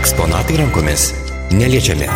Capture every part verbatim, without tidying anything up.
Eksponatai rankomis neliečiami.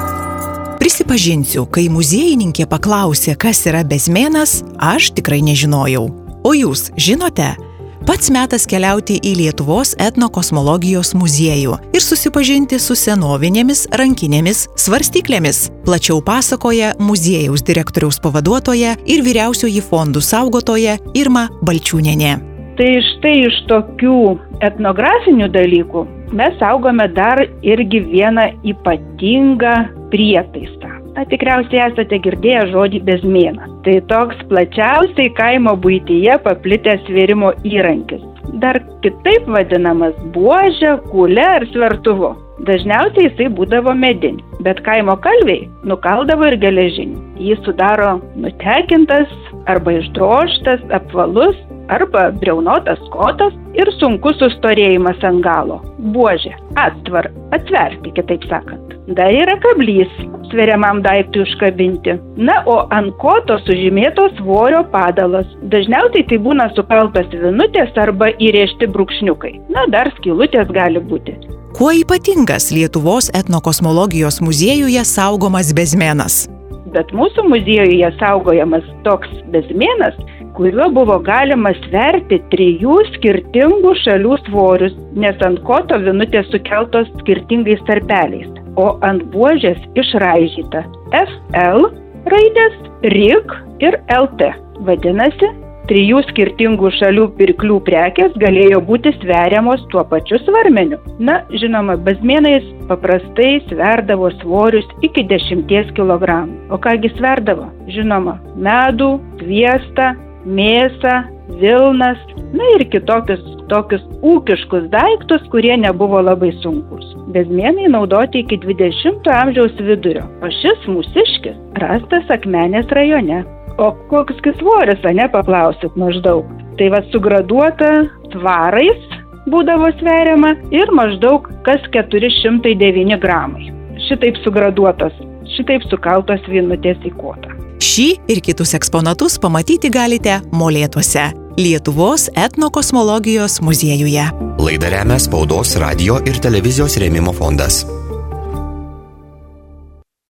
Prisipažinsiu, kai muziejininkė paklausė, kas yra bezmėnas, aš tikrai nežinojau. O jūs žinote? Pats metas keliauti į Lietuvos etnokosmologijos muziejų ir susipažinti su senovinėmis rankinėmis svarstyklėmis. Plačiau pasakoja muziejaus direktoriaus pavaduotoja ir vyriausioji fondų saugotoja Irma Balčiūnienė. Tai štai iš tokių etnografinių dalykų mes saugome dar irgi vieną ypatingą prietaisą. Na, tikriausiai esate girdėję žodį bezmėnas. Tai toks plačiausiai kaimo buityje paplitęs svėrimo įrankis. Dar kitaip vadinamas buože, kūle ar svertuvu. Dažniausiai jisai būdavo medinis, bet kaimo kalviai nukaldavo ir geležinį. Jį sudaro nutekintas arba išdrožtas, apvalus arba briaunotas kotas ir sunkus sustorėjimas ant galo. Buožė, atstvar, atsverti, kitaip sakant. Dar yra kablys, sveriamam daiktui užkabinti. Na, o ant koto sužymėto svorio padalas. Dažniausiai tai būna sukaltos vinutės arba įrėžti brūkšniukai. Na, dar skylutės gali būti. Kuo ypatingas Lietuvos etnokosmologijos muziejuje saugomas bezmėnas? Bet mūsų muziejuje saugojamas toks bezmėnas, kuriuo buvo galima sverti trijų skirtingų šalių svorius, nes ant koto vinutės sukeltos skirtingais tarpeliais, o ant buožės išraižyta F L raidės, R I G ir L T. Vadinasi, trijų skirtingų šalių pirklių prekės galėjo būti sveriamos tuo pačiu svarmeniu. Na, žinoma, bezmėnais paprastai sverdavo svorius iki dešimties kilogramų. O kągi sverdavo? Žinoma, medų, sviestą, mėsą, vilnas, na ir kitokius tokius ūkiškus daiktus, kurie nebuvo labai sunkus. Bezmėnai naudoti iki dvidešimto amžiaus vidurio, o šis mūsiškis rastas Akmenės rajone. O koks svoris, ane, paklausit maždaug. Tai va sugraduota svarais būdavo sveriama ir maždaug kas keturi šimtai devyni gramai. Šitaip sugraduotos, šitaip sukaltos vinutės į kotą. Šį ir kitus eksponatus pamatyti galite Molėtuose, Lietuvos etnokosmologijos muziejuje. Laidą remia Spaudos, radijo ir televizijos rėmimo fondas.